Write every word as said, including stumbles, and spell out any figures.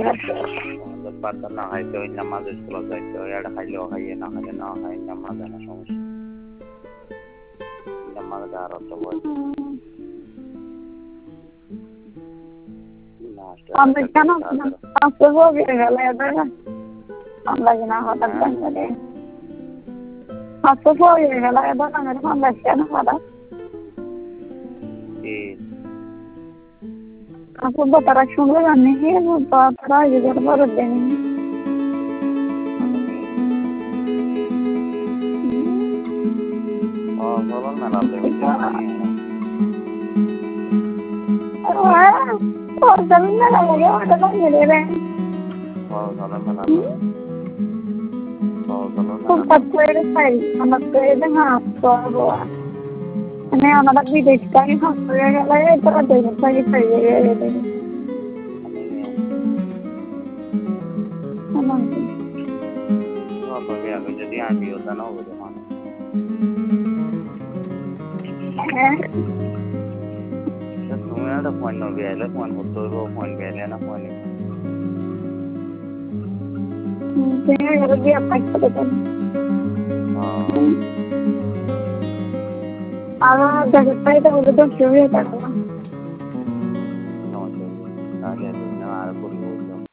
আমাদের পাতা না খাইতে ওই নামাজ স্কুলে যাইতে হয়, এটা খাইলেও খাইয়ে না খাইলে না খাই, নামাজ জানা সমস্যা, নামাজ আরো তো বই আমরা কেন আসতে বলি গেলে দাদা আমরা কিনা হঠাৎ করে আসতে বলি গেলে দাদা আমরা আমরা কেন হঠাৎ aku batara shunga ganne he batara igar bar deni oh bolon na lalle oh oh jamin na lage wata na mere re oh bolon na lalle oh bolon na ko patere sai anak ede ha so ane anada bidesh ka hi ha so gela e tara de sai sai e no to ya ko jadi andi hota na ho jama তুমি একটা phone নবি আইলে phone হতো phone বেলে না phone saya lagi apa itu kan ah ada saya itu udah sudah